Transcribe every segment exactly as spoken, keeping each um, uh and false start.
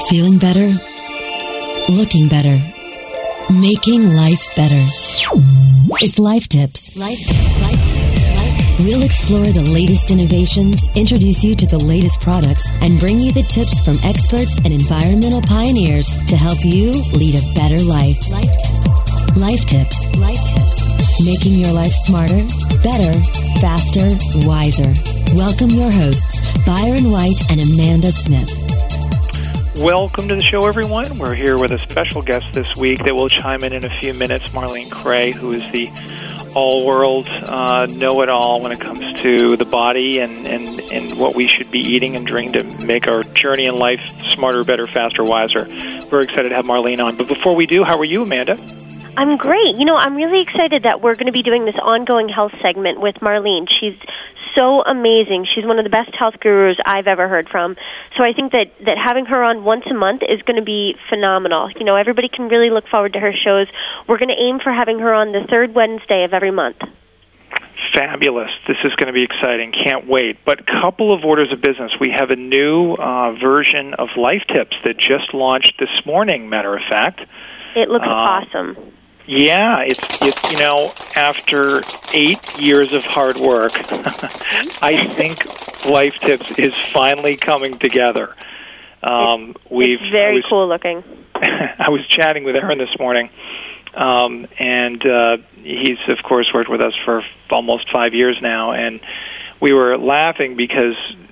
Feeling better? Looking better? Making life better. It's Life Tips. Life Tips. Life Tips. Life Tips. We'll explore the latest innovations, introduce you to the latest products, and bring you the tips from experts and environmental pioneers to help you lead a better life. Life Tips. Life Tips. Life Tips. Making your life smarter, better, faster, wiser. Welcome your hosts, Byron White and Amanda Smith. Welcome to the show, everyone. We're here with a special guest this week that will chime in in a few minutes, Marlene Cray, who is the all-world uh, know-it-all when it comes to the body and, and, and what we should be eating and drinking to make our journey in life smarter, better, faster, wiser. Very excited to have Marlene on. But before we do, how are you, Amanda? I'm great. You know, I'm really excited that we're going to be doing this ongoing health segment with Marlene. She's so amazing. She's one of the best health gurus I've ever heard from. So I think that, that having her on once a month is going to be phenomenal. You know, everybody can really look forward to her shows. We're going to aim for having her on the third Wednesday of every month. Fabulous. This is going to be exciting. Can't wait. But a couple of orders of business. We have a new uh, version of Life Tips that just launched this morning, matter of fact. It looks uh, awesome. Yeah, it's, it's, you know, after eight years of hard work, I think Life Tips is finally coming together. Um, it's, we've, it's very was, cool looking. I was chatting with Aaron this morning, um, and uh, he's, of course, worked with us for almost five years now, and we were laughing because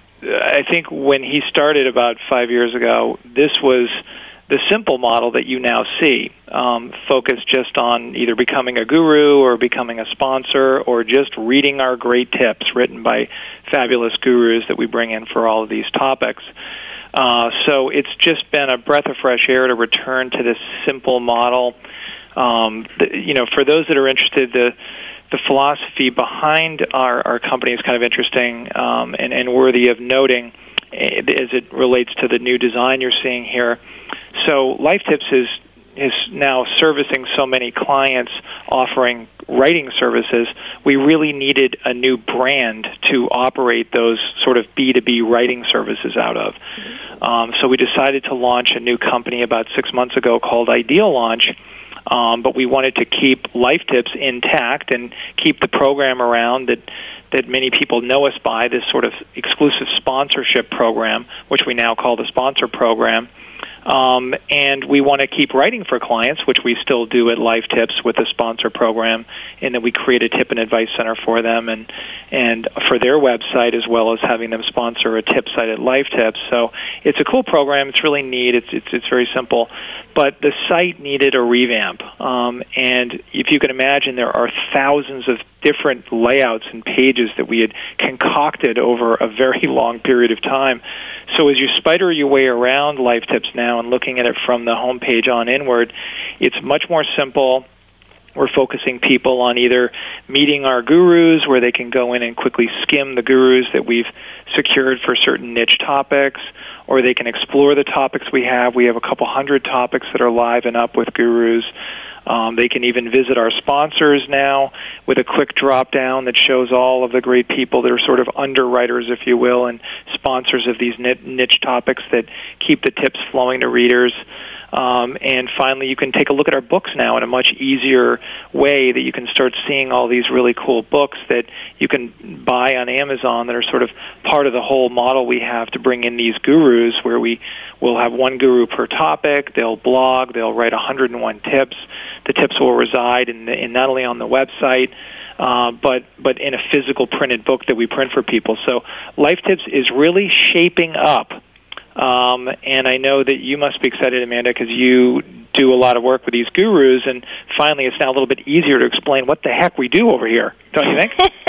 I think when he started about five years ago, this was the simple model that you now see, um, focused just on either becoming a guru or becoming a sponsor or just reading our great tips written by fabulous gurus that we bring in for all of these topics. Uh, so it's just been a breath of fresh air to return to this simple model. Um, the, you know, for those that are interested, the the philosophy behind our, our company is kind of interesting um, and, and worthy of noting as it relates to the new design you're seeing here. So Life Tips is is now servicing so many clients offering writing services. We really needed a new brand to operate those sort of B two B writing services out of. Mm-hmm. Um, so we decided to launch a new company about six months ago called Ideal Launch. Um, but we wanted to keep Life Tips intact and keep the program around that that many people know us by, this sort of exclusive sponsorship program, which we now call the Sponsor Program. Um, and we want to keep writing for clients, which we still do at Life Tips with the Sponsor Program, and then we create a tip and advice center for them and and for their website, as well as having them sponsor a tip site at Life Tips. So it's a cool program. It's really neat. It's it's, it's very simple. But the site needed a revamp. Um, and if you can imagine, there are thousands of different layouts and pages that we had concocted over a very long period of time. So as you spider your way around Life Tips now and looking at it from the homepage on inward, it's much more simple. We're focusing people on either meeting our gurus, where they can go in and quickly skim the gurus that we've secured for certain niche topics, or they can explore the topics we have. We have a couple hundred topics that are live and up with gurus. Um, they can even visit our sponsors now with a quick drop-down that shows all of the great people that are sort of underwriters, if you will, and sponsors of these niche topics that keep the tips flowing to readers. Um, and finally, you can take a look at our books now in a much easier way, that you can start seeing all these really cool books that you can buy on Amazon that are sort of part of the whole model we have to bring in these gurus, where we will have one guru per topic. They'll blog. They'll write one hundred one tips. The tips will reside in, the, in not only on the website, uh, but but in a physical printed book that we print for people. So Life Tips is really shaping up. Um, and I know that you must be excited, Amanda, because you do a lot of work with these gurus, and finally it's now a little bit easier to explain what the heck we do over here, don't you think?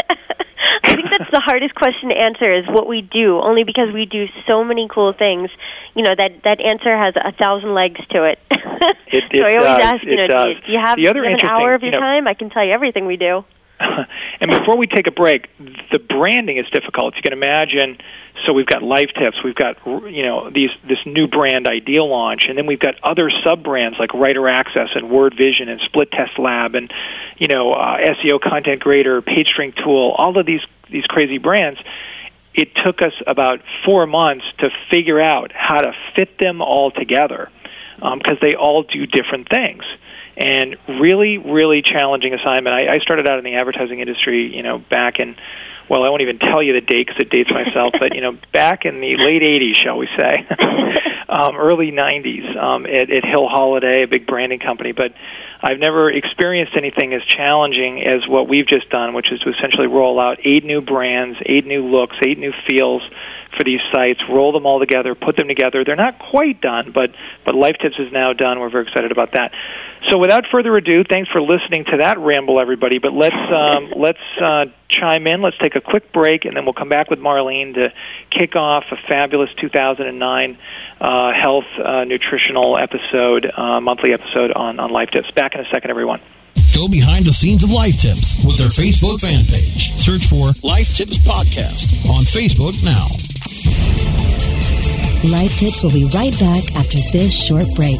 I think that's the hardest question to answer, is what we do, only because we do so many cool things. You know, that, that answer has a thousand legs to it. it, it so I always does, ask, you know, do you, do you have, the other do you have an hour of your you know, time? I can tell you everything we do. And before we take a break, the branding is difficult. You can imagine, so we've got Life Tips, we've got, you know, these this new brand, Ideal Launch, and then we've got other sub-brands like Writer Access and Word Vision and Split Test Lab and, you know, uh, S E O Content Grader, PageString Tool, all of these, these crazy brands. it took us about four months to figure out how to fit them all together, because um, they all do different things. And really, really challenging assignment. I, I started out in the advertising industry, you know, back in, well, I won't even tell you the date because it dates myself, but, you know, back in the late eighties, shall we say, um, early nineties, um, at, at Hill Holiday, a big branding company. But I've never experienced anything as challenging as what we've just done, which is to essentially roll out eight new brands, eight new looks, eight new feels for these sites, roll them all together, put them together. They're not quite done, but but Life Tips is now done. We're very excited about that. So without further ado, thanks for listening to that ramble, everybody. But let's um, let's uh, chime in. Let's take a quick break, and then we'll come back with Marlene to kick off a fabulous two thousand nine uh, health uh, nutritional episode, uh, monthly episode on, on Life Tips. Back in a second, everyone. Go behind the scenes of Life Tips with their Facebook fan page. Search for Life Tips Podcast on Facebook now. Life Tips will be right back after this short break.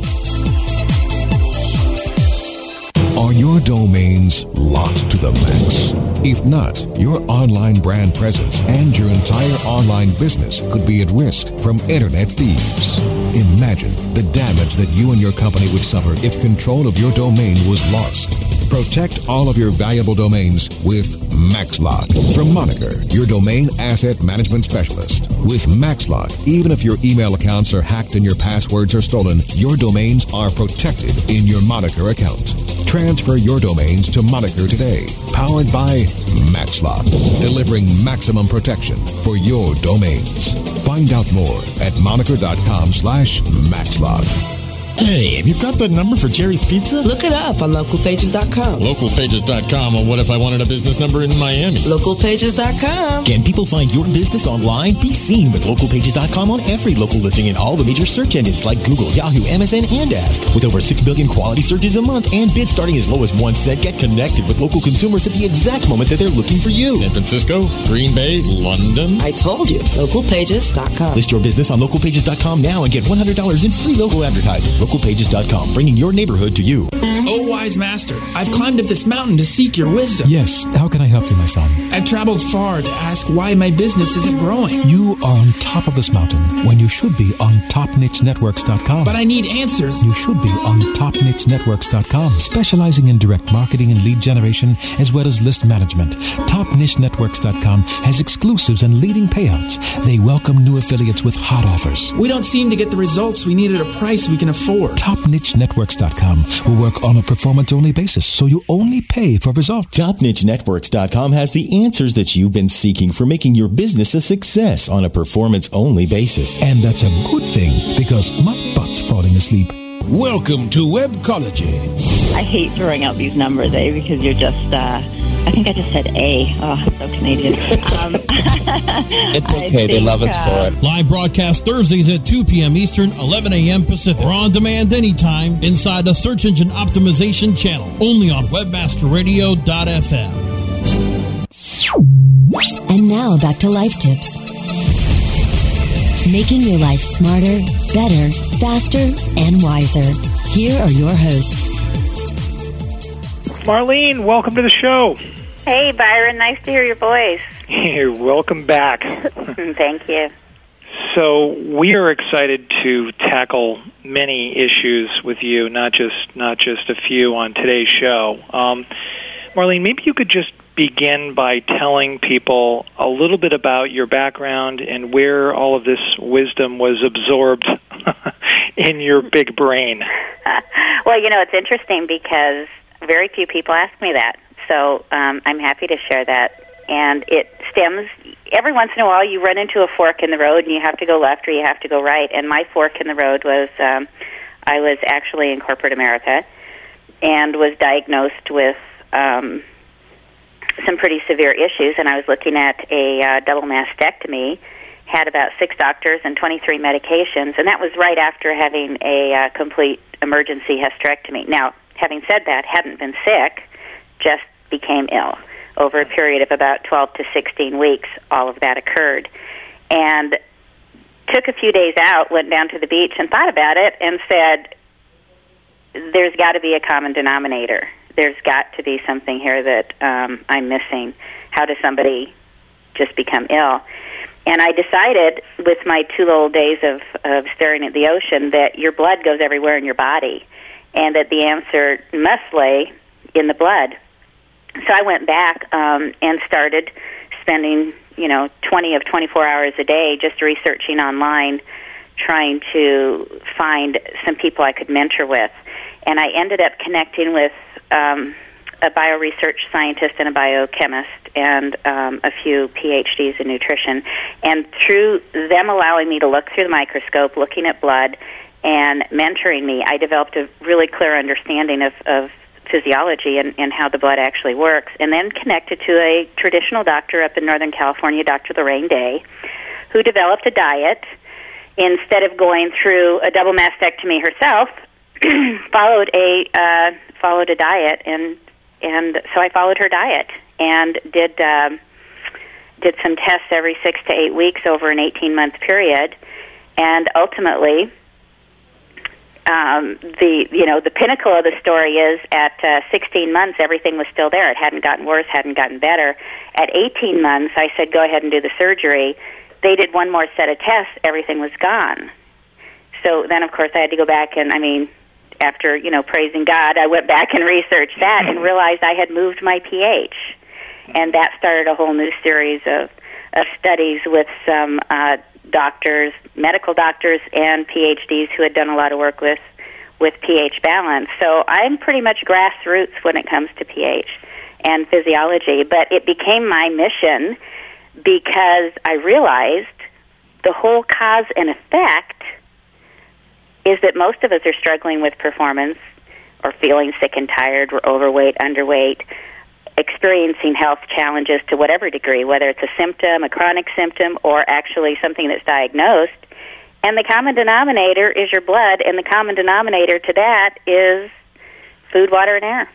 Are your domains locked to the max? If not, your online brand presence and your entire online business could be at risk from internet thieves. Imagine the damage that you and your company would suffer if control of your domain was lost. Protect all of your valuable domains with MaxLock. From Moniker, your domain asset management specialist. With MaxLock, even if your email accounts are hacked and your passwords are stolen, your domains are protected in your Moniker account. Transfer your domains to Moniker today. Powered by MaxLock, delivering maximum protection for your domains. Find out more at moniker.com slash MaxLock. Hey, have you got the number for Jerry's Pizza? Look it up on local pages dot com. local pages dot com. Well, what if I wanted a business number in Miami? local pages dot com. Can people find your business online? Be seen with local pages dot com on every local listing in all the major search engines like Google, Yahoo, M S N, and Ask. With over six billion quality searches a month and bids starting as low as one cent, get connected with local consumers at the exact moment that they're looking for you. San Francisco, Green Bay, London. I told you. local pages dot com. List your business on local pages dot com now and get one hundred dollars in free local advertising. local pages dot com, bringing your neighborhood to you. Oh, wise master, I've climbed up this mountain to seek your wisdom. Yes, how can I help you, my son? I've traveled far to ask why my business isn't growing. You are on top of this mountain when you should be on top niche networks dot com. But I need answers. You should be on top niche networks dot com, specializing in direct marketing and lead generation as well as list management. top niche networks dot com has exclusives and leading payouts. They welcome new affiliates with hot offers. We don't seem to get the results we need at a price we can afford. top niche networks dot com will work on a performance-only basis, so you only pay for results. top niche networks dot com has the answers that you've been seeking for making your business a success on a performance-only basis. And that's a good thing, because my butt's falling asleep. Welcome to Webcology. I hate throwing out these numbers, eh, because you're just, uh, I think I just said A. Oh, I'm so Canadian. Um, it's okay. Think, they love us uh, for it. Live broadcast Thursdays at two p.m. Eastern, eleven a.m. Pacific. Or on demand anytime inside the Search Engine Optimization channel. Only on webmaster radio dot f m. And now back to Life Tips. Making your life smarter, better, faster, and wiser. Here are your hosts. Marlene, welcome to the show. Hey, Byron. Nice to hear your voice. You're welcome back. Thank you. So we are excited to tackle many issues with you, not just not just a few on today's show. Um, Marlene, maybe you could just begin by telling people a little bit about your background and where all of this wisdom was absorbed in your big brain. Well, you know, it's interesting because very few people ask me that, so um, I'm happy to share that. And it stems, every once in a while you run into a fork in the road and you have to go left or you have to go right. And my fork in the road was um, I was actually in corporate America and was diagnosed with um, some pretty severe issues. And I was looking at a uh, double mastectomy, had about six doctors and twenty-three medications. And that was right after having a uh, complete emergency hysterectomy. Now, having said that, hadn't been sick, just became ill. Over a period of about twelve to sixteen weeks, all of that occurred. And took a few days out, went down to the beach and thought about it and said, there's got to be a common denominator. There's got to be something here that um, I'm missing. How does somebody just become ill? And I decided, with my two little days of, of staring at the ocean, that your blood goes everywhere in your body, and that the answer must lay in the blood. So I went back um, and started spending, you know, twenty of twenty-four hours a day just researching online, trying to find some people I could mentor with. And I ended up connecting with um, a bioresearch scientist and a biochemist and um, a few P H Ds in nutrition. And through them allowing me to look through the microscope, looking at blood, and mentoring me, I developed a really clear understanding of, of physiology and, and how the blood actually works, and then connected to a traditional doctor up in Northern California, Doctor Lorraine Day, who developed a diet. Instead of going through a double mastectomy herself, followed a uh, followed a diet, and and so I followed her diet and did um, did some tests every six to eight weeks over an eighteen month period, and ultimately, um, the you know the pinnacle of the story is at uh, sixteen months everything was still there. It hadn't gotten worse, hadn't gotten better. At eighteen months, I said go ahead and do the surgery. They did one more set of tests, everything was gone. So then, of course, I had to go back and, I mean, after, you know, praising God, I went back and researched that and realized I had moved my pH. And that started a whole new series of, of studies with some uh, doctors, medical doctors, and P H Ds who had done a lot of work with, with pH balance. So I'm pretty much grassroots when it comes to pH and physiology. But it became my mission because I realized the whole cause and effect is that most of us are struggling with performance or feeling sick and tired, we're overweight, underweight, experiencing health challenges to whatever degree, whether it's a symptom, a chronic symptom, or actually something that's diagnosed. And the common denominator is your blood, and the common denominator to that is food, water, and air.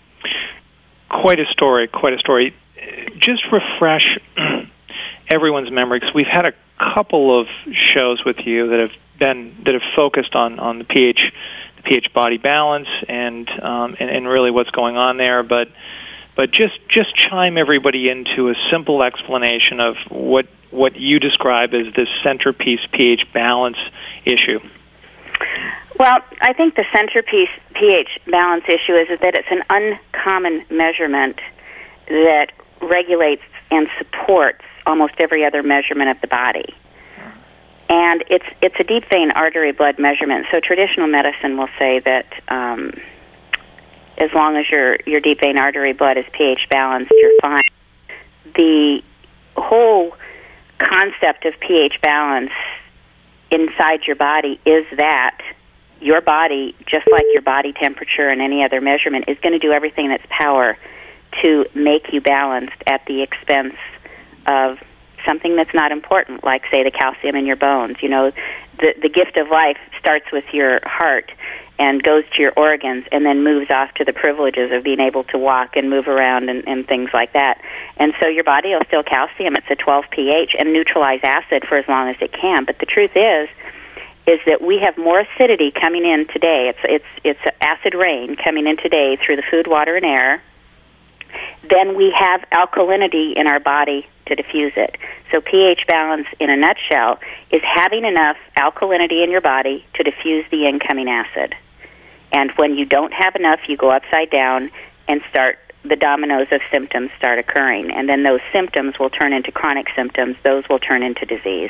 Quite a story, quite a story. Just refresh everyone's memory, because we've had a couple of shows with you that have been that have focused on, on the pH, the pH body balance, and um, and, and really what's going on there. But but just just chime everybody into a simple explanation of what what you describe as this centerpiece pH balance issue. Well, I think the centerpiece pH balance issue is that it's an uncommon measurement that regulates and supports almost every other measurement of the body. And it's it's a deep vein artery blood measurement. So traditional medicine will say that um, as long as your, your deep vein artery blood is pH balanced, you're fine. The whole concept of pH balance inside your body is that your body, just like your body temperature and any other measurement, is going to do everything in its power to make you balanced at the expense of something that's not important, like, say, the calcium in your bones. You know, the the gift of life starts with your heart and goes to your organs and then moves off to the privileges of being able to walk and move around and, and things like that. And so your body will still calcium. It's a twelve pH and neutralize acid for as long as it can. But the truth is, is that we have more acidity coming in today. It's it's it's acid rain coming in today through the food, water, and air. Then we have alkalinity in our body to diffuse it. So pH balance, in a nutshell, is having enough alkalinity in your body to diffuse the incoming acid. And when you don't have enough, you go upside down and start, the dominoes of symptoms start occurring. And then those symptoms will turn into chronic symptoms. Those will turn into disease.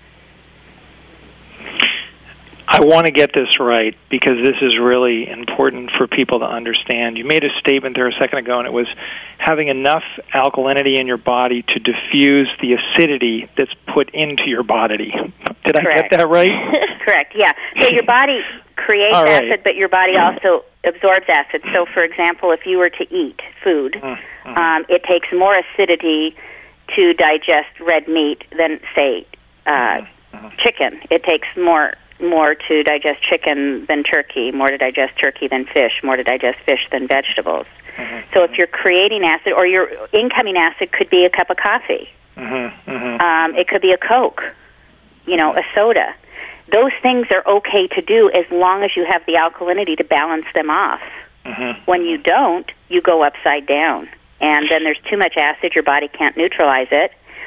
I want to get this right, because this is really important for people to understand. You made a statement there a second ago, and it was having enough alkalinity in your body to diffuse the acidity that's put into your body. Did I Correct. get that right? Correct, yeah. So your body creates All right. acid, but your body also absorbs acid. So, for example, if you were to eat food, mm-hmm. um, it takes more acidity to digest red meat than, say, uh, mm-hmm. chicken. It takes more more to digest chicken than turkey, more to digest turkey than fish, more to digest fish than vegetables. Mm-hmm. So if you're creating acid, or your incoming acid could be a cup of coffee. Mm-hmm. Mm-hmm. Um, it could be a Coke, you know, a soda. Those things are okay to do as long as you have the alkalinity to balance them off. Mm-hmm. When you don't, you go upside down. And then there's too much acid, your body can't neutralize it.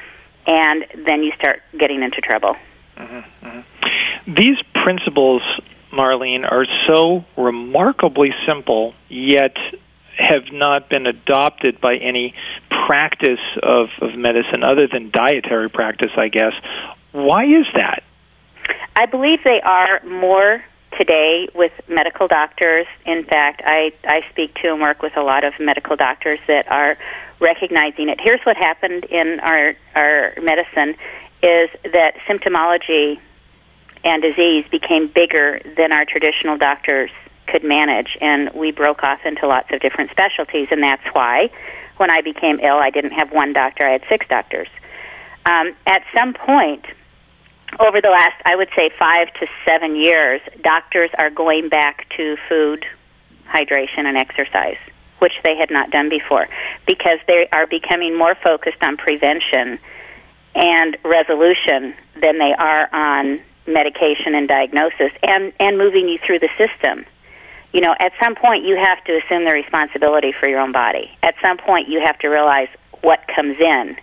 and then you start getting into trouble. Mm-hmm, mm-hmm. These principles, Marlene, are so remarkably simple, yet have not been adopted by any practice of, of medicine other than dietary practice, I guess. Why is that? I believe they are more today with medical doctors. In fact, I, I speak to and work with a lot of medical doctors that are recognizing it. Here's what happened in our, our medicine is that symptomology and disease became bigger than our traditional doctors could manage, and we broke off into lots of different specialties, and that's why when I became ill, I didn't have one doctor, I had six doctors. Um, at some point, over the last, I would say, five to seven years, doctors are going back to food, hydration, and exercise, which they had not done before, because they are becoming more focused on prevention and resolution than they are on medication and diagnosis and, and moving you through the system. You know, at some point you have to assume the responsibility for your own body. At some point you have to realize what comes in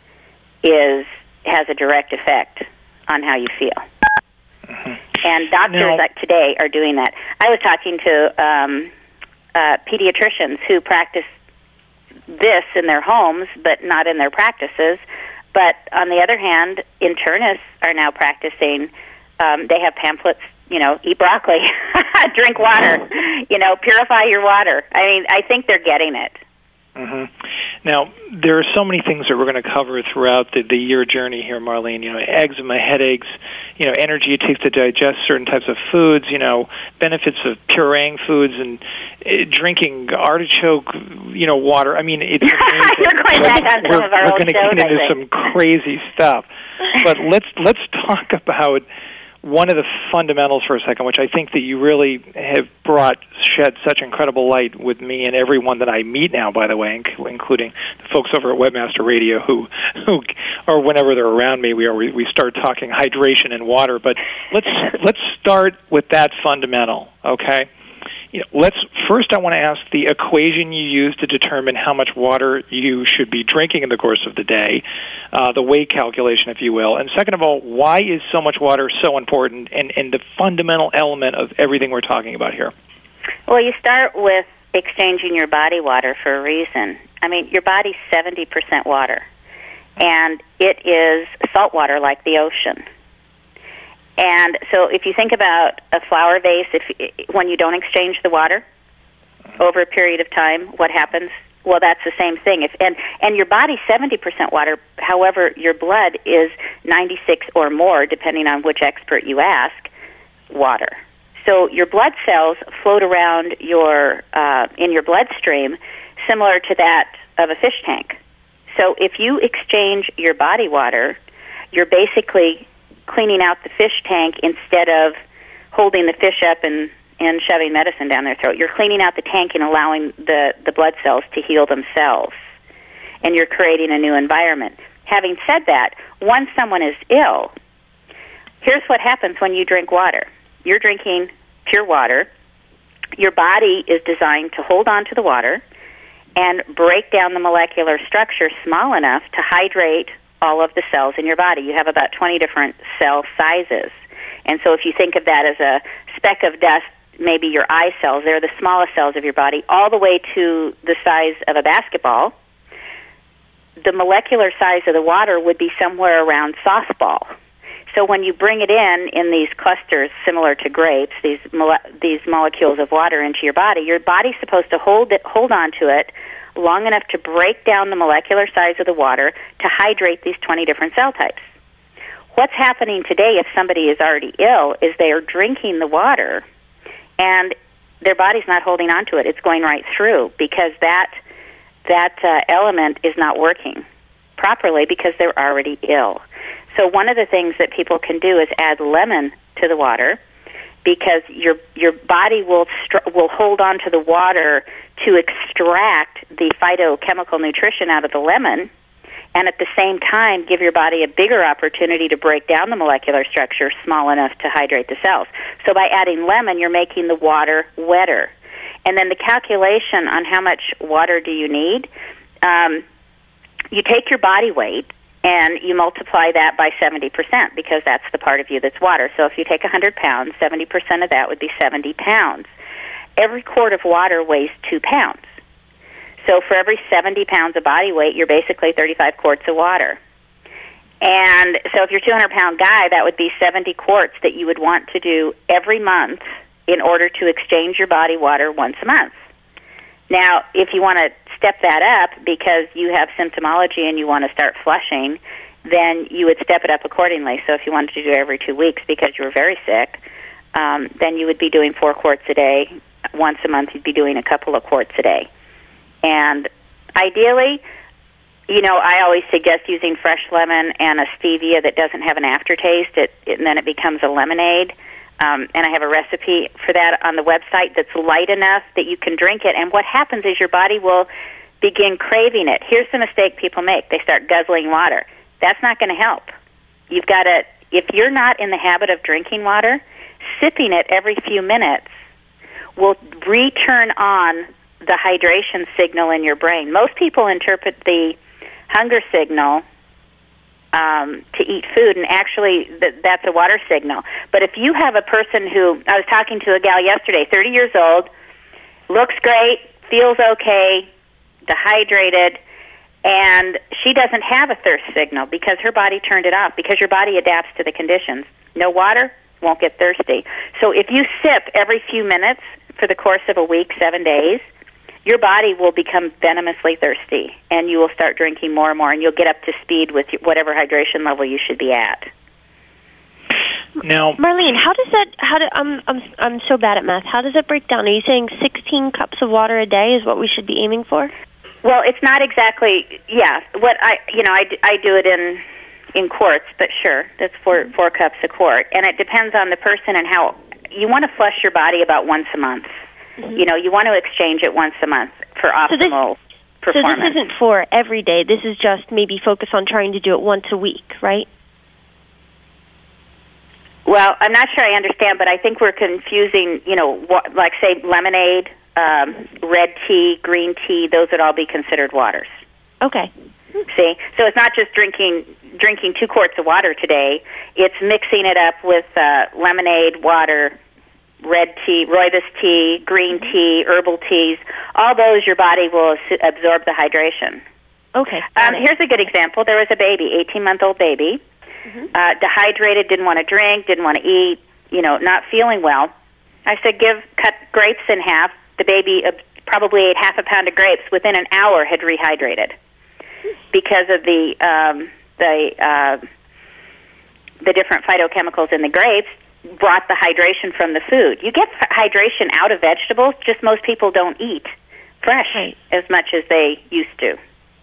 is has a direct effect on how you feel. Mm-hmm. And doctors no. like today are doing that. I was talking to um, uh, pediatricians who practice this in their homes but not in their practices. But on the other hand, internists are now practicing. Um, they have pamphlets, you know, eat broccoli, drink water, you know, purify your water. I mean, I think they're getting it. Mm-hmm. Now, there are so many things that we're going to cover throughout the, the year journey here, Marlene. You know, eczema, headaches, you know, energy it takes to digest certain types of foods, you know, benefits of pureeing foods and uh, drinking artichoke, you know, water. I mean, it's amazing. You're going back on some we're, of our we're old going to shows, get into some crazy stuff. But let's let's talk about one of the fundamentals for a second, which I think that you really have brought, shed such incredible light with me and everyone that I meet now, by the way, including the folks over at Webmaster Radio who, who or whenever they're around me, we are, we start talking hydration and water. But let's let's start with that fundamental, okay? You know, let's first. I want to ask the equation you use to determine how much water you should be drinking in the course of the day, uh, the weight calculation, if you will. And second of all, why is so much water so important, and, and the fundamental element of everything we're talking about here? Well, you start with exchanging your body water for a reason. I mean, your body's seventy percent water, and it is salt water like the ocean. And so if you think about a flower vase, if when you don't exchange the water over a period of time, what happens? Well, that's the same thing. If and, and your body's seventy percent water, however, your blood is ninety-six or more, depending on which expert you ask, water. So your blood cells float around your uh, in your bloodstream similar to that of a fish tank. So if you exchange your body water, you're basically cleaning out the fish tank instead of holding the fish up and, and shoving medicine down their throat. You're cleaning out the tank and allowing the, the blood cells to heal themselves. And you're creating a new environment. Having said that, once someone is ill, here's what happens when you drink water. You're drinking pure water. Your body is designed to hold on to the water and break down the molecular structure small enough to hydrate all of the cells in your body. You have about twenty different cell sizes. And so if you think of that as a speck of dust, maybe your eye cells, they're the smallest cells of your body, all the way to the size of a basketball, the molecular size of the water would be somewhere around softball. So when you bring it in in these clusters similar to grapes, these mole- these molecules of water into your body, your body's supposed to hold it, hold on to it long enough to break down the molecular size of the water to hydrate these twenty different cell types. What's happening today if somebody is already ill is they are drinking the water and their body's not holding on to it. It's going right through because that that uh, element is not working properly because they're already ill. So one of the things that people can do is add lemon to the water, because your your body will str- will hold on to the water to extract the phytochemical nutrition out of the lemon, and at the same time give your body a bigger opportunity to break down the molecular structure small enough to hydrate the cells. So by adding lemon, you're making the water wetter. And then the calculation on how much water do you need, um, you take your body weight, and you multiply that by seventy percent because that's the part of you that's water. So if you take one hundred pounds, seventy percent of that would be seventy pounds. Every quart of water weighs two pounds. So for every seventy pounds of body weight, you're basically thirty-five quarts of water. And so if you're a two hundred pound guy, that would be seventy quarts that you would want to do every month in order to exchange your body water once a month. Now, if you want to step that up because you have symptomology and you want to start flushing, then you would step it up accordingly. So if you wanted to do it every two weeks because you were very sick, um, then you would be doing four quarts a day. Once a month, you'd be doing a couple of quarts a day. And ideally, you know, I always suggest using fresh lemon and a stevia that doesn't have an aftertaste, it, it, and then it becomes a lemonade. Um, and I have a recipe for that on the website that's light enough that you can drink it. And what happens is your body will begin craving it. Here's the mistake people make. They start guzzling water. That's not going to help. You've got to, if you're not in the habit of drinking water, sipping it every few minutes will return on the hydration signal in your brain. Most people interpret the hunger signal Um, to eat food, and actually th- that's a water signal. But if you have a person who, I was talking to a gal yesterday, thirty years old, looks great, feels okay, dehydrated, and she doesn't have a thirst signal because her body turned it off, because your body adapts to the conditions. No water, won't get thirsty. So if you sip every few minutes for the course of a week, seven days, your body will become venomously thirsty, and you will start drinking more and more, and you'll get up to speed with whatever hydration level you should be at. Now, Marlene, how does that? How do I'm I'm I'm so bad at math. How does it break down? Are you saying sixteen cups of water a day is what we should be aiming for? Well, it's not exactly. Yeah, what I you know I, I do it in in quarts, but sure, that's four four cups a quart, and it depends on the person and how you want to flush your body about once a month. Mm-hmm. You know, you want to exchange it once a month for optimal so this, performance. So this isn't for every day. This is just maybe focus on trying to do it once a week, right? Well, I'm not sure I understand, but I think we're confusing, you know, what, like, say, lemonade, um, red tea, green tea, those would all be considered waters. Okay. See? So it's not just drinking drinking two quarts of water today. It's mixing it up with uh, lemonade, water, red tea, rooibos tea, green tea, herbal teas. All those, your body will absorb the hydration. Okay. Um, here's a good example. There was a baby, eighteen-month-old baby, mm-hmm. uh, dehydrated, didn't want to drink, didn't want to eat, you know, not feeling well. I said, give, cut grapes in half. The baby uh, probably ate half a pound of grapes. Within an hour, had rehydrated because of the um, the uh, the different phytochemicals in the grapes. Brought the hydration from the food. You get hydration out of vegetables, just most people don't eat fresh right. as much as they used to.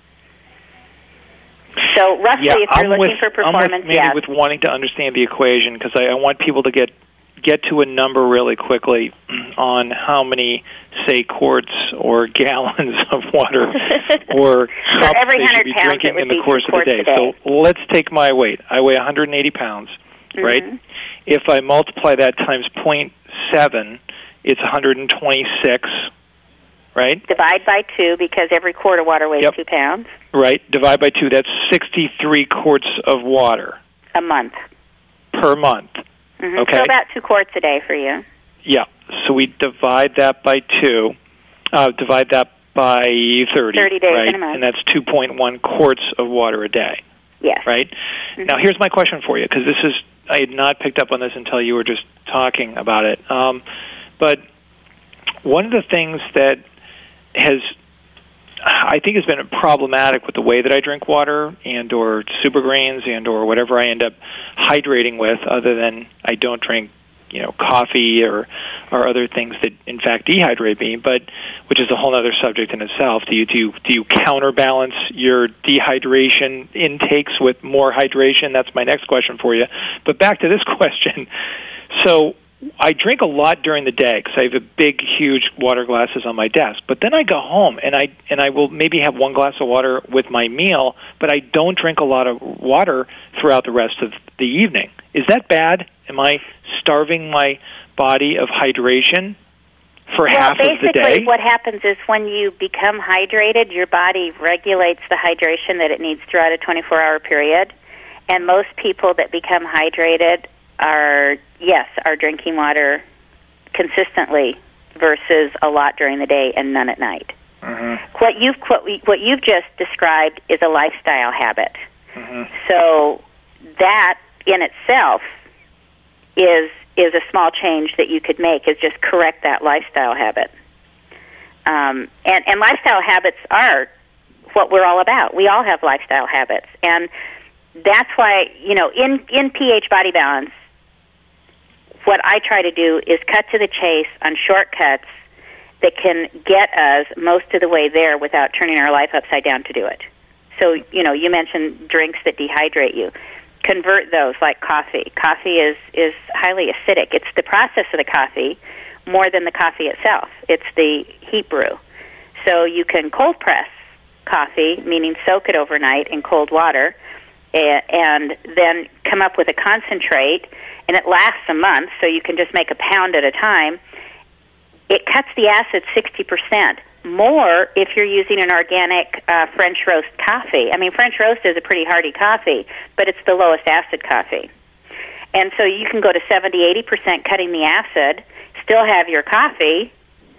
So roughly, yeah, if you're I'm looking with, for performance, I'm with, maybe yeah. with wanting to understand the equation, because I, I want people to get get to a number really quickly on how many, say, quarts or gallons of water or cups every they should be pounds, drinking in the course of the day. day. So let's take my weight. I weigh one hundred eighty pounds, mm-hmm. right? If I multiply that times zero point seven, it's one hundred twenty-six, right? Divide by two, because every quart of water weighs yep. two pounds. Right. Divide by two, that's sixty-three quarts of water. A month. Per month. Mm-hmm. Okay. So about two quarts a day for you. Yeah. So we divide that by two, uh, divide that by thirty. thirty days right? in a month. And that's two point one quarts of water a day. Yes. Right? Mm-hmm. Now, here's my question for you, because this is, I had not picked up on this until you were just talking about it. Um, but one of the things that has, I think, has been problematic with the way that I drink water and or super greens and or whatever I end up hydrating with, other than I don't drink, you know, coffee or or other things that in fact dehydrate me, but which is a whole other subject in itself. Do you do you, do you counterbalance your dehydration intakes with more hydration? That's my next question for you. But back to this question. So I drink a lot during the day because I have a big, huge water glasses on my desk. But then I go home and I and I will maybe have one glass of water with my meal, but I don't drink a lot of water throughout the rest of the evening. Is that bad? Am I starving my body of hydration for well, half of the day? Basically, what happens is when you become hydrated, your body regulates the hydration that it needs throughout a twenty-four hour period. And most people that become hydrated are, yes, are drinking water consistently versus a lot during the day and none at night. Mm-hmm. What you've what, we, what you've just described is a lifestyle habit. Mm-hmm. So that in itself is is a small change that you could make, is just correct that lifestyle habit. Um, and, and lifestyle habits are what we're all about. We all have lifestyle habits. And that's why, you know, in, in pH Body Balance, what I try to do is cut to the chase on shortcuts that can get us most of the way there without turning our life upside down to do it. So, you know, you mentioned drinks that dehydrate you. Convert those, like coffee. Coffee is, is highly acidic. It's the process of the coffee more than the coffee itself. It's the heat brew. So you can cold press coffee, meaning soak it overnight in cold water, and then come up with a concentrate, and it lasts a month, so you can just make a pound at a time. It cuts the acid sixty percent. More if you're using an organic uh, French roast coffee. I mean, French roast is a pretty hearty coffee, but it's the lowest acid coffee. And so you can go to seventy, eighty percent cutting the acid, still have your coffee,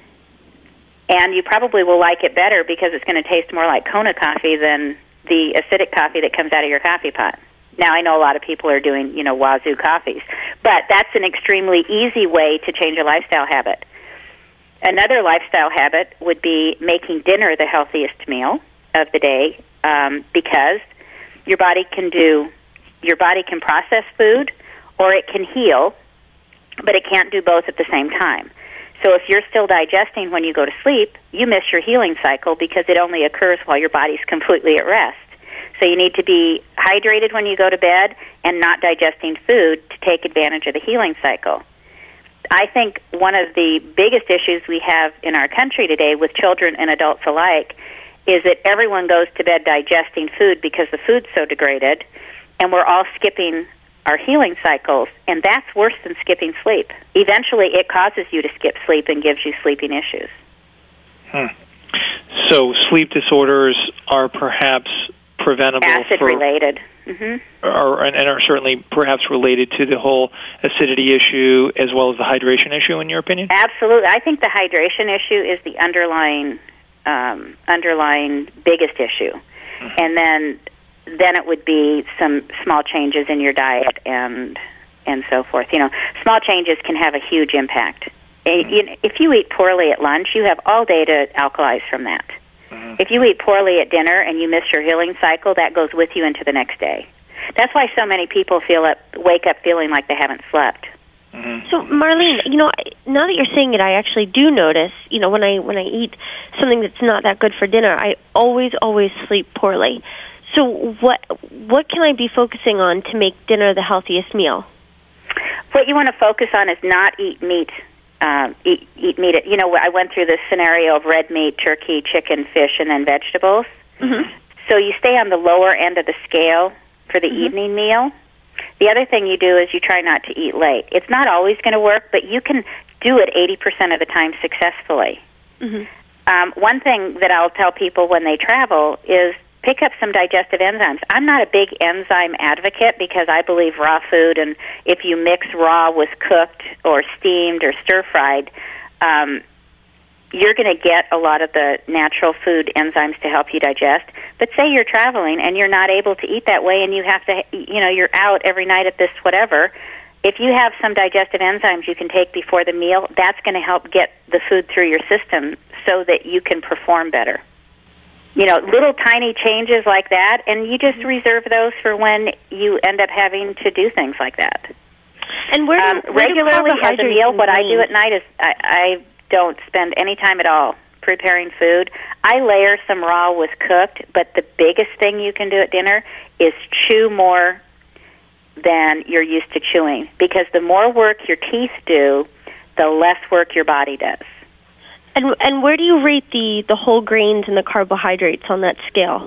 and you probably will like it better because it's going to taste more like Kona coffee than the acidic coffee that comes out of your coffee pot. Now, I know a lot of people are doing, you know, wazoo coffees, but that's an extremely easy way to change a lifestyle habit. Another lifestyle habit would be making dinner the healthiest meal of the day, um, because your body can do, your body can process food or it can heal, but it can't do both at the same time. So if you're still digesting when you go to sleep, you miss your healing cycle because it only occurs while your body's completely at rest. So you need to be hydrated when you go to bed and not digesting food to take advantage of the healing cycle. I think one of the biggest issues we have in our country today with children and adults alike is that everyone goes to bed digesting food because the food's so degraded, and we're all skipping our healing cycles, and that's worse than skipping sleep. Eventually, it causes you to skip sleep and gives you sleeping issues. Hmm. So sleep disorders are perhaps preventable. Acid-related. Mm-hmm. Are, and are certainly perhaps related to the whole acidity issue as well as the hydration issue, in your opinion? Absolutely. I think the hydration issue is the underlying um, underlying biggest issue. Mm-hmm. And then then it would be some small changes in your diet and and so forth. You know, small changes can have a huge impact. Mm-hmm. If you eat poorly at lunch, you have all day to alkalize from that. Mm-hmm. If you eat poorly at dinner and you miss your healing cycle, that goes with you into the next day. That's why so many people feel up, wake up feeling like they haven't slept. Mm-hmm. So, Marlene, you know, now that you're saying it, I actually do notice, you know, when I when I eat something that's not that good for dinner, I always, always sleep poorly. So what what can I be focusing on to make dinner the healthiest meal? What you want to focus on is not eat meat. Um, eat, eat meat. You know, I went through this scenario of red meat, turkey, chicken, fish, and then vegetables. Mm-hmm. So you stay on the lower end of the scale for the mm-hmm. evening meal. The other thing you do is you try not to eat late. It's not always going to work, but you can do it eighty percent of the time successfully. Mm-hmm. Um, one thing that I'll tell people when they travel is pick up some digestive enzymes. I'm not a big enzyme advocate because I believe raw food, and if you mix raw with cooked or steamed or stir-fried, um, you're going to get a lot of the natural food enzymes to help you digest. But say you're traveling and you're not able to eat that way and you have to, you know, you're out every night at this whatever. If you have some digestive enzymes you can take before the meal, that's going to help get the food through your system so that you can perform better. You know, little tiny changes like that, and you just reserve those for when you end up having to do things like that. And where do, um, where regularly do as a meal, what I do at night is I, I don't spend any time at all preparing food. I layer some raw with cooked, but the biggest thing you can do at dinner is chew more than you're used to chewing, because the more work your teeth do, the less work your body does. And and where do you rate the, the whole grains and the carbohydrates on that scale?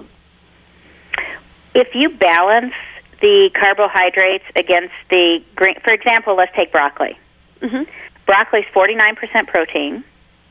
If you balance the carbohydrates against the grain, for example, let's take broccoli. Mm-hmm. Broccoli is forty-nine percent protein,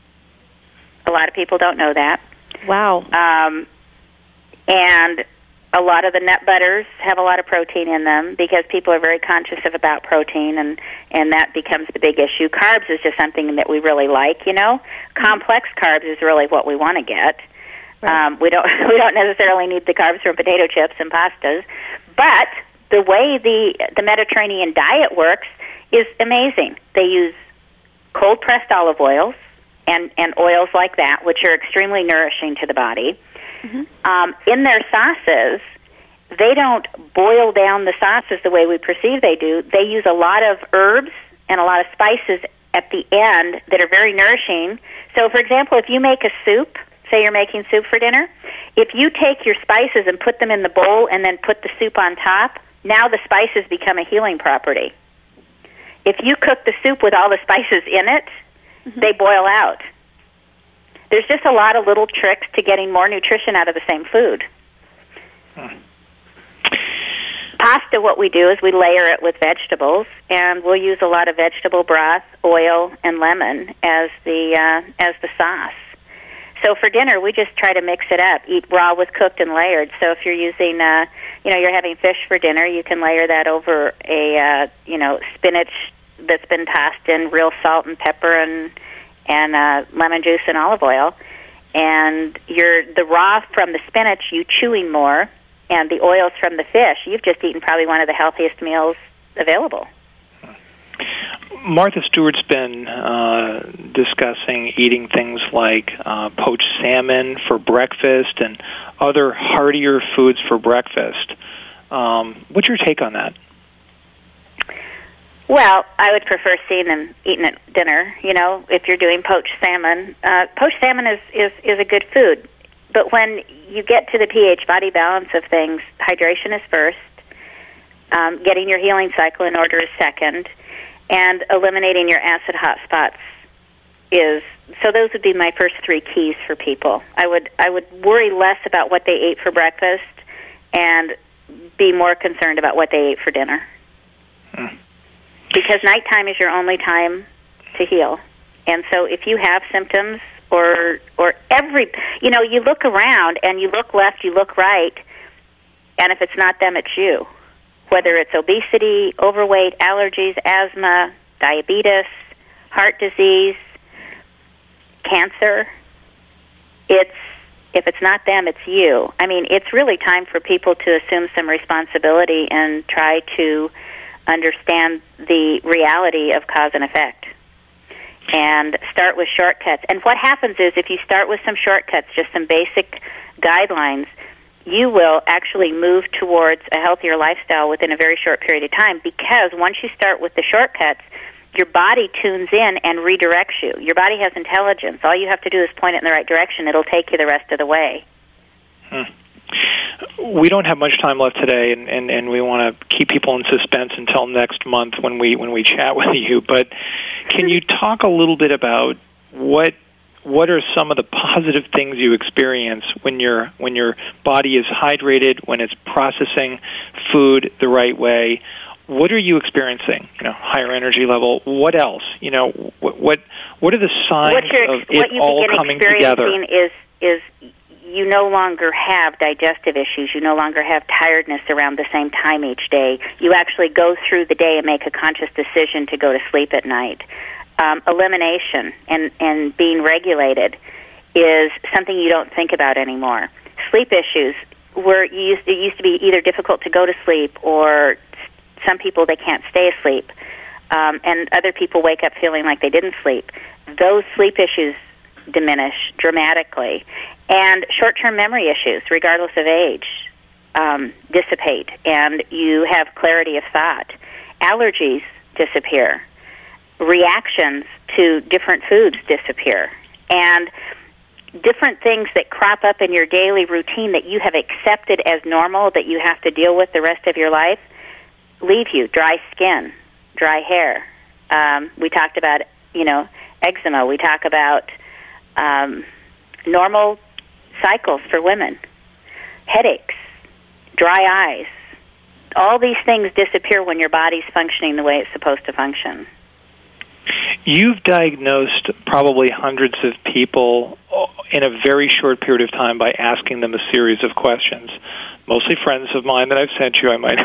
lot of people don't know that. Wow. Um, and a lot of the nut butters have a lot of protein in them because people are very conscious of about protein, and, and that becomes the big issue. Carbs is just something that we really like, you know. Complex carbs is really what we want to get. Right. Um, we don't we don't necessarily need the carbs from potato chips and pastas, but the way the the Mediterranean diet works is amazing. They use cold pressed olive oils and, and oils like that, which are extremely nourishing to the body. Mm-hmm. Um, in their sauces, they don't boil down the sauces the way we perceive they do. They use a lot of herbs and a lot of spices at the end that are very nourishing. So, for example, if you make a soup, say you're making soup for dinner, if you take your spices and put them in the bowl and then put the soup on top, now the spices become a healing property. If you cook the soup with all the spices in it, mm-hmm. they boil out. There's just a lot of little tricks to getting more nutrition out of the same food. Hmm. Pasta, what we do is we layer it with vegetables, and we'll use a lot of vegetable broth, oil, and lemon as the uh, as the sauce. So for dinner, we just try to mix it up, eat raw with cooked and layered. So if you're using, uh, you know, you're having fish for dinner, you can layer that over a, uh, you know, spinach that's been tossed in real salt and pepper and and uh, lemon juice and olive oil. And you're the raw from the spinach, you chewing more, and the oils from the fish, you've just eaten probably one of the healthiest meals available. Martha Stewart's been uh, discussing eating things like uh, poached salmon for breakfast and other heartier foods for breakfast. Um, what's your take on that? Well, I would prefer seeing them eaten at dinner. You know, if you're doing poached salmon, uh, poached salmon is, is, is a good food. But when you get to the pH body balance of things, hydration is first, um, getting your healing cycle in order is second, and eliminating your acid hot spots is, so those would be my first three keys for people. I would I would worry less about what they ate for breakfast and be more concerned about what they ate for dinner. Hmm. Because nighttime is your only time to heal. And so if you have symptoms or or every, you know, you look around and you look left, you look right, and if it's not them, it's you. Whether it's obesity, overweight, allergies, asthma, diabetes, heart disease, cancer, it's if it's not them, it's you. I mean, it's really time for people to assume some responsibility and try to understand the reality of cause and effect. And start with shortcuts. And what happens is if you start with some shortcuts, just some basic guidelines, you will actually move towards a healthier lifestyle within a very short period of time, because once you start with the shortcuts, your body tunes in and redirects you. Your body has intelligence. All you have to do is point it in the right direction. It'll take you the rest of the way. Hmm. We don't have much time left today, and, and, and we want to keep people in suspense until next month when we when we chat with you. But can you talk a little bit about what what are some of the positive things you experience when your when your body is hydrated, when it's processing food the right way? What are you experiencing? You know, higher energy level. What else? You know, what what, what are the signs what of it all coming together? What you begin experiencing is is you no longer have digestive issues. You no longer have tiredness around the same time each day. You actually go through the day and make a conscious decision to go to sleep at night. Um, elimination and, and being regulated is something you don't think about anymore. Sleep issues, were used, it used to be either difficult to go to sleep, or some people, they can't stay asleep, um, and other people wake up feeling like they didn't sleep. Those sleep issues diminish dramatically. And short-term memory issues, regardless of age, um, dissipate, and you have clarity of thought. Allergies disappear. Reactions to different foods disappear. And different things that crop up in your daily routine that you have accepted as normal, that you have to deal with the rest of your life, leave you. Dry skin, dry hair. Um, we talked about, you know, eczema. We talk about um, normal cycles for women, headaches, dry eyes. All these things disappear when your body's functioning the way it's supposed to function. You've diagnosed probably hundreds of people in a very short period of time by asking them a series of questions, mostly friends of mine that I've sent you, I might,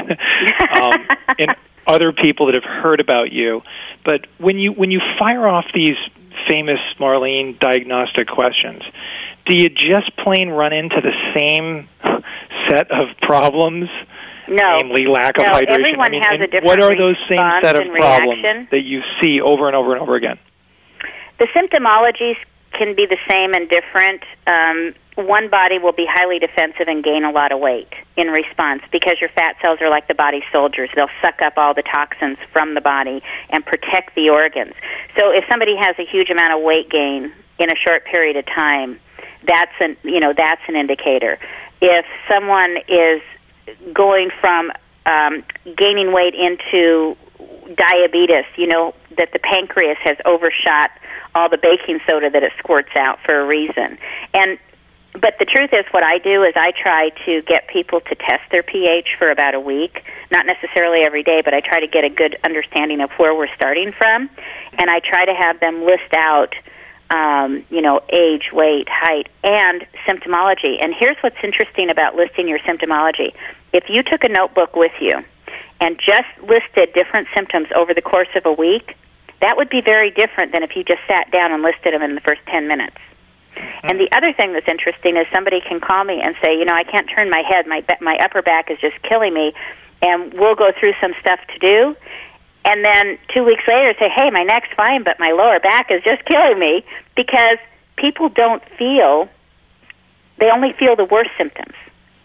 um, and other people that have heard about you. But when you when you fire off these famous Marlene diagnostic questions, do you just plain run into the same set of problems? No. Namely, lack of no, hydration. Everyone I mean, has a different what are those same set of problems reaction that you see over and over and over again? The symptomologies can be the same and different. Um, one body will be highly defensive and gain a lot of weight in response because your fat cells are like the body's soldiers. They'll suck up all the toxins from the body and protect the organs. So if somebody has a huge amount of weight gain in a short period of time, that's an, you know, that's an indicator. If someone is going from um, gaining weight into diabetes, you know, that the pancreas has overshot all the baking soda that it squirts out for a reason. And but the truth is, what I do is I try to get people to test their pH for about a week, not necessarily every day, but I try to get a good understanding of where we're starting from, and I try to have them list out, um, you know, age, weight, height, and symptomology. And here's what's interesting about listing your symptomology. If you took a notebook with you and just listed different symptoms over the course of a week, that would be very different than if you just sat down and listed them in the first ten minutes. And the other thing that's interesting is somebody can call me and say, you know, I can't turn my head, my my upper back is just killing me, and we'll go through some stuff to do. And then two weeks later say, hey, my neck's fine, but my lower back is just killing me, because people don't feel, they only feel the worst symptoms.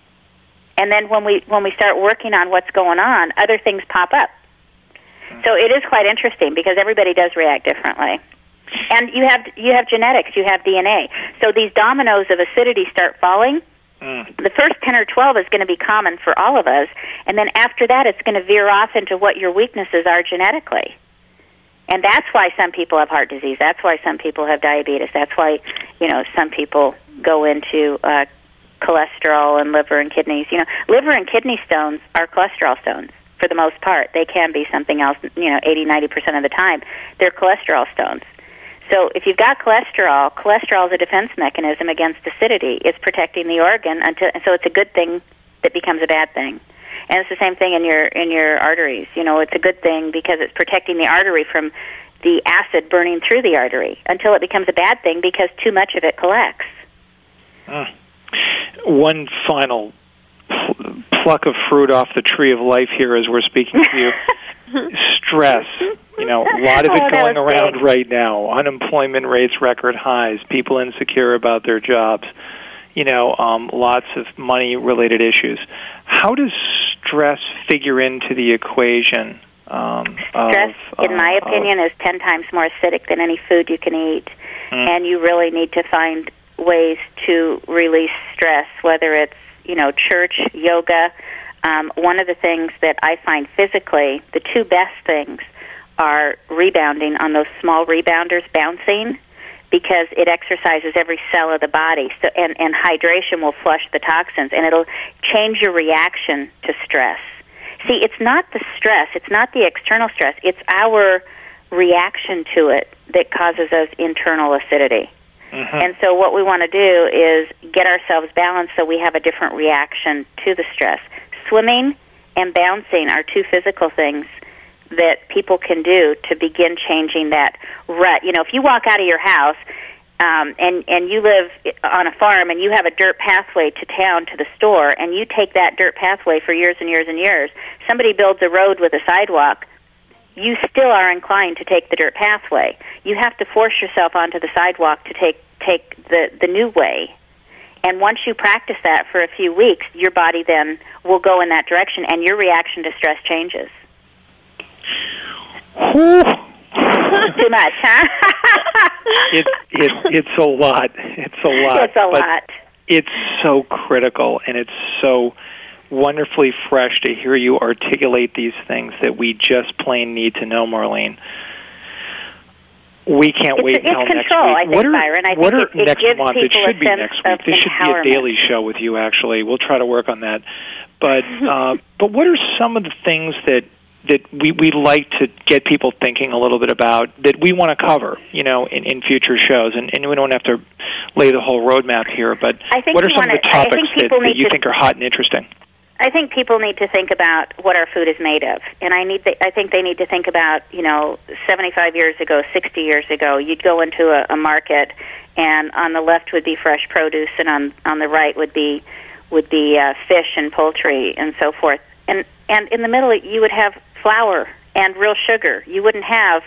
And then when we when we start working on what's going on, other things pop up. So it is quite interesting because everybody does react differently. And you have you have genetics, you have D N A. So these dominoes of acidity start falling. Mm. The first ten or twelve is going to be common for all of us, and then after that it's going to veer off into what your weaknesses are genetically. And that's why some people have heart disease. That's why some people have diabetes. That's why, you know, some people go into uh, cholesterol and liver and kidneys. You know, liver and kidney stones are cholesterol stones for the most part. They can be something else, you know, eighty, ninety percent of the time. They're cholesterol stones. So if you've got cholesterol, cholesterol is a defense mechanism against acidity. It's protecting the organ, until, so it's a good thing that becomes a bad thing. And it's the same thing in your in your arteries. You know, it's a good thing because it's protecting the artery from the acid burning through the artery, until it becomes a bad thing because too much of it collects. Mm. One final pl- pluck of fruit off the tree of life here as we're speaking to you. Stress. You know, a lot of it oh, going around big. right now. Unemployment rates record highs. People insecure about their jobs. You know, um, lots of money-related issues. How does stress figure into the equation? Um, stress, of, in my uh, opinion, of, is ten times more acidic than any food you can eat. Mm. And you really need to find ways to release stress, whether it's, you know, church, yoga. Um, one of the things that I find physically, the two best things are rebounding on those small rebounders, bouncing, because it exercises every cell of the body. So, and, and hydration will flush the toxins, and it'll change your reaction to stress. See, it's not the stress, it's not the external stress, it's our reaction to it that causes us internal acidity. Mm-hmm. And so what we want to do is get ourselves balanced so we have a different reaction to the stress. Swimming and bouncing are two physical things that people can do to begin changing that rut. You know, if you walk out of your house um, and, and you live on a farm and you have a dirt pathway to town to the store, and you take that dirt pathway for years and years and years, somebody builds a road with a sidewalk, you still are inclined to take the dirt pathway. You have to force yourself onto the sidewalk to take, take the, the new way. And once you practice that for a few weeks, your body then will go in that direction, and your reaction to stress changes. Too much, huh? it, it, it's a lot. It's a lot. It's a but lot. It's so critical, and it's so wonderfully fresh to hear you articulate these things that we just plain need to know, Marlene. We can't it's, wait it's until control, next week. I think, what are, Byron. I what think are it, it next gives month? It should be next week. This should be a daily show with you, actually. We'll try to work on that. But uh, but what are some of the things that that we we like to get people thinking a little bit about that we want to cover, you know, in, in future shows, and, and we don't have to lay the whole roadmap here. But I think what are you some wanna, of the topics that, that you to, think are hot and interesting? I think people need to think about what our food is made of, and I need. The, I think they need to think about, you know, seventy-five years ago, sixty years ago, you'd go into a, a market, and on the left would be fresh produce, and on on the right would be would be uh, fish and poultry and so forth, and and in the middle you would have flour and real sugar. You wouldn't have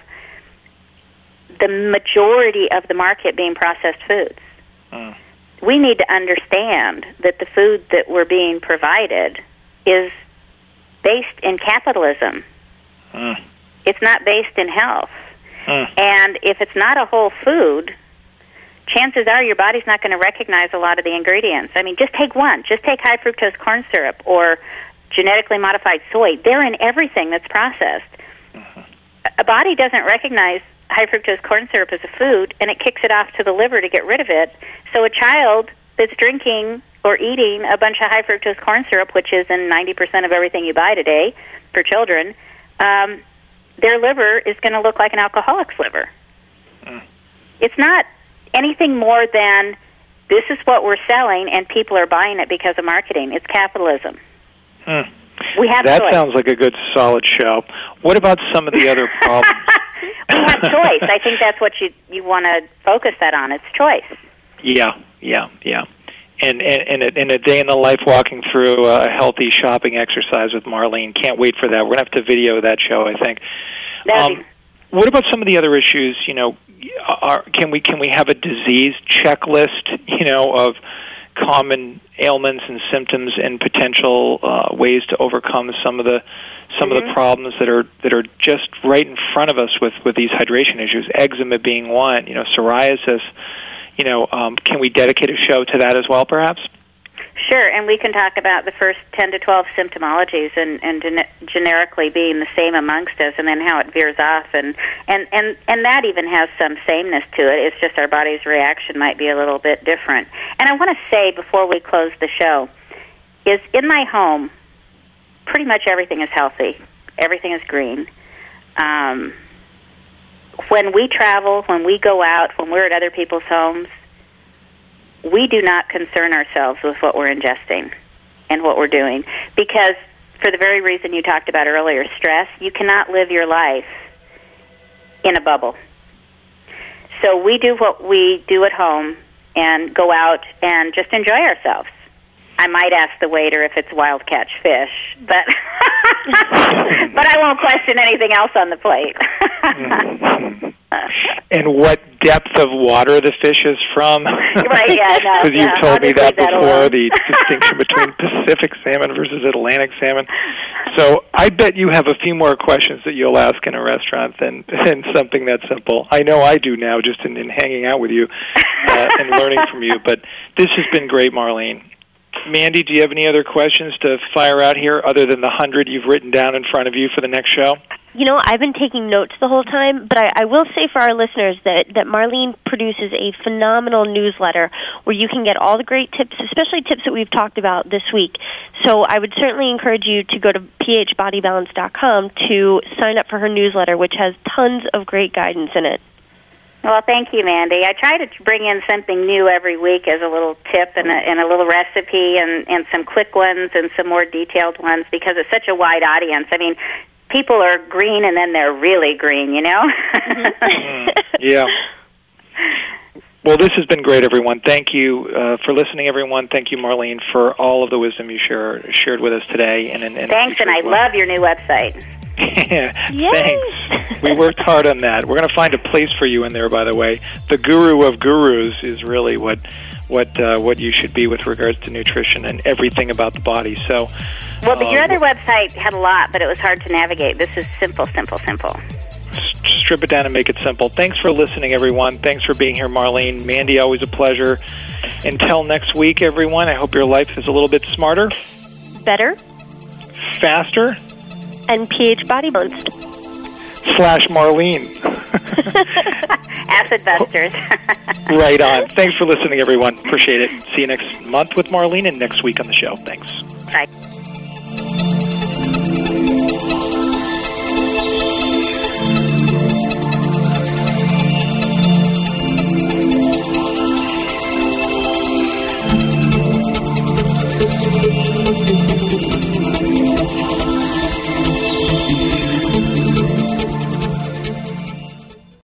the majority of the market being processed foods. Mm. We need to understand that the food that we're being provided is based in capitalism. Mm. It's not based in health. Mm. And if it's not a whole food, chances are your body's not going to recognize a lot of the ingredients. I mean, just take one. Just take high fructose corn syrup or genetically modified soy. They're in everything that's processed. Mm-hmm. A body doesn't recognize high fructose corn syrup as a food, and it kicks it off to the liver to get rid of it. So a child that's drinking or eating a bunch of high fructose corn syrup, which is in ninety percent of everything you buy today for children, um, their liver is going to look like an alcoholic's liver. Mm. It's not anything more than this is what we're selling, and people are buying it because of marketing. It's capitalism. Mm. We have that choice. Sounds like a good, solid show. What about some of the other problems? We have choice. I think that's what you you want to focus that on. It's choice. Yeah, yeah, yeah. And and, and, a, and a day in the life walking through a healthy shopping exercise with Marlene. Can't wait for that. We're going to have to video that show, I think. Um, be... What about some of the other issues? You know, are, can we can we have a disease checklist, you know, of common ailments and symptoms and potential uh, ways to overcome some of the some mm-hmm. of the problems that are that are just right in front of us with, with these hydration issues, eczema being one, you know, psoriasis. You know, um, can we dedicate a show to that as well, perhaps? Sure, and we can talk about the first ten to twelve symptomologies and, and gen- generically being the same amongst us, and then how it veers off, and, and, and, and that even has some sameness to it. It's just our body's reaction might be a little bit different. And I want to say before we close the show, is in my home, pretty much everything is healthy. Everything is green. Um, when we travel, when we go out, when we're at other people's homes, we do not concern ourselves with what we're ingesting and what we're doing, because for the very reason you talked about earlier, stress, you cannot live your life in a bubble. So we do what we do at home and go out and just enjoy ourselves. I might ask the waiter if it's wild catch fish, but but I won't question anything else on the plate. mm-hmm. And what depth of water the fish is from? Right, yeah, no. Because you've yeah, told me that, that before, alone. the distinction between Pacific salmon versus Atlantic salmon. So I bet you have a few more questions that you'll ask in a restaurant than, than something that simple. I know I do now, just in, in hanging out with you uh, and learning from you. But this has been great, Marlene. Mandy, do you have any other questions to fire out here other than the hundred you've written down in front of you for the next show? You know, I've been taking notes the whole time, but I, I will say for our listeners that, that Marlene produces a phenomenal newsletter where you can get all the great tips, especially tips that we've talked about this week. So I would certainly encourage you to go to p h body balance dot com to sign up for her newsletter, which has tons of great guidance in it. Well, thank you, Mandy. I try to bring in something new every week as a little tip and a, and a little recipe and, and some quick ones and some more detailed ones because it's such a wide audience. I mean, people are green and then they're really green, you know? mm, yeah. Well, this has been great, everyone. Thank you uh, for listening, everyone. Thank you, Marlene, for all of the wisdom you share, shared with us today. And, and, and Thanks, and I love your new website. Thanks. We worked hard on that. We're going to find a place for you in there, by the way. The guru of gurus is really what what uh, what you should be with regards to nutrition and everything about the body. So, well, but your uh, other website had a lot, but it was hard to navigate. This is simple, simple, simple. Strip it down and make it simple. Thanks for listening, everyone. Thanks for being here, Marlene. Mandy, always a pleasure. Until next week, everyone, I hope your life is a little bit smarter. Better. Faster. And pH body balanced. Slash Marlene. Acid busters. Right on. Thanks for listening, everyone. Appreciate it. See you next month with Marlene and next week on the show. Thanks. Bye.